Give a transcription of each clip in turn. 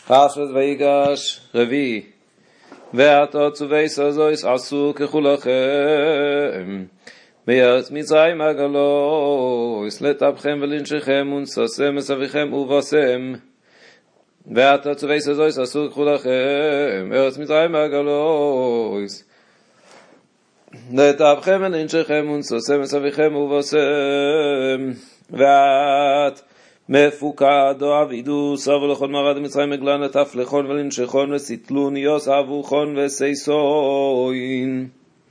פרשת ויגש רביעי. ועתה צווי סזויס עשו ככולכם בארץ מצרים הגלויס לטבכם ולנשכם ונששם מסביכם ובשם. ועתה צווי סזויס עשו ככולכם בארץ מצרים הגלויס לטבכם ולנשכם ונששם מסביכם ובשם. ואת מפוקד או עבידו סבו לכל מרד מצרים מגלן לטף לכון ולנשכון וסתלון יוס אבוכון וסייסוין.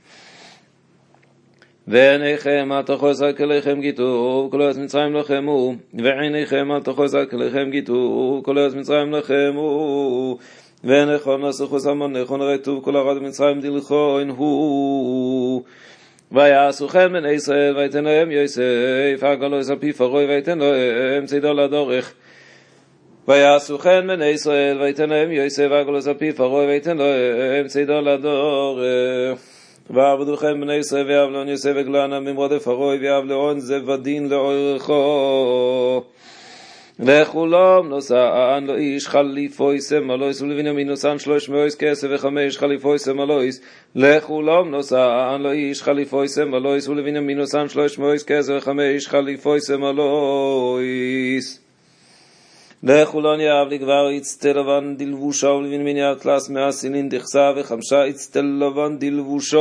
ועיניכם אל תחוס על כליכם גיתו כל ארץ מצרים לחמו, ועיניכם אל תחוס על כליכם גיתו כל ארץ מצרים לחמו. ונכון נסחו סמון נכון רטוב כל ארד מצרים דלכון הוא. ויעשו כן בני ישראל ויתן להם יוסף הגלויס על פי פרעה ויתן להם צידו לדורך. ויעשו כן בני ישראל ויתן להם יוסף הגלויס על פי פרעה ויתן להם צידו לדורך. ועבדו כן בני ישראל ויעבלון יוסף וגלנה ממרוד פרעה ויעבלון זבדין לאורכו. לכולם נוסען לא איש חליפויס מלויס ולבנימין נוסען 300 כסף ו5 חליפויס מלויס. לכולם נוסען לא איש חליפויס מלויס ולבנימין נוסען 300 כסף ו5 חליפויס מלויס. לכולן יאב לגבר יצטל לבן דלבושה ולבנימין יאטלס מהסינין דחסה וחמשה יצטל לבן דלבושה.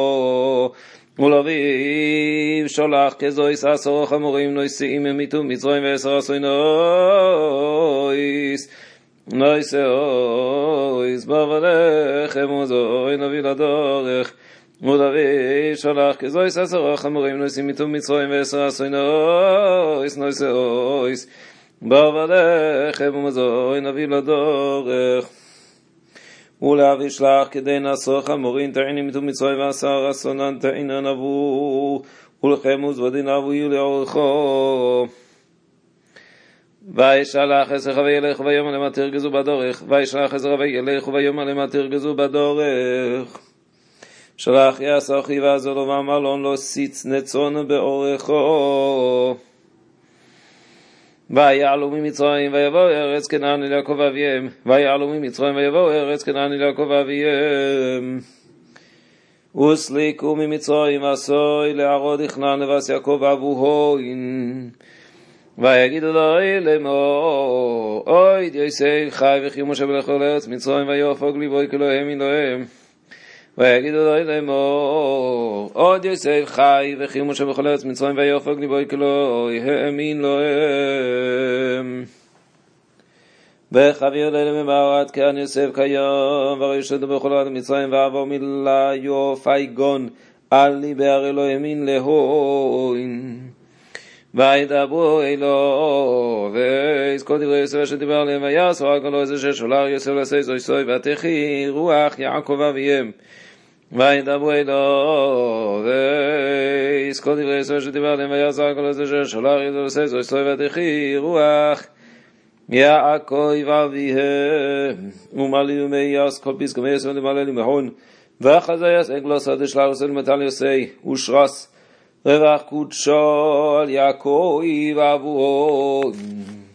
ולאביב שולח כזויס 10 חמורים נויסים ממיתו מצרים ו10 עשוי נויסאויס בעבדיכם וזוי נביא לדורך. ולאביב שולח כזויס 10 חמורים נויסים ממיתו מצרים ו10 עשוי נויסאויס בעבדיכם וזוי נביא לדורך. ולאבי שלח כדי נעשו חמורין תעינים מתו מצרים ועשר אסונן תעינן אבו ולכם וזבדין אבו יהיו לאורכו. וישלח עשר וילך ויאמר למה תרגזו בדורך. וישלח עשר וילך ויאמר למה תרגזו בדורך. שלח יעשה אחי ועזור לו ואמר לו לא סיץ נצון באורכו. ויעלו ממצרים ויבואו ארץ כנען אל יעקב אביהם. ויעלו ממצרים ויבואו ארץ כנען אל יעקב אביהם. וסליקו ממצרים עשוי לערוד יכנען לבס יעקב אבוהוין. ויגידו לו לאמור אוי יוסף חי וחימו שבלכו לארץ מצרים ויהפוך ליבו כאלוהים אלוהים. ויגידו לו לאמור עוד יוסף חי וחימו שבכל ארץ מצרים ויהפוך ליבו כאלוהים אלוהים. וחביר לילה ממערת כען יוסף כיום וישלטו בכל ארץ מצרים ועבור מילה יופייגון על ליבר אלוהים להוין. וידברו אלו ויזכור דברי יוסף אשר דיבר עליהם ויעשו הגלוי זה ששולח יוסף לעשה זויסוי ותחי רוח יעקב אביהם. וידברו אלו ויזכור דברי יוסף אשר דיבר עליהם ויעשו הגלוי זה ששולח יוסף לעשה זויסוי ותחי רוח יעקב אביהם. ומלאו מייס כל פסקו מייס ולמלא למהון ואחזה יעש אגלוס עד שלח עושה למטל יוסי ושרס רווח קודשו על יעקב אבוהו.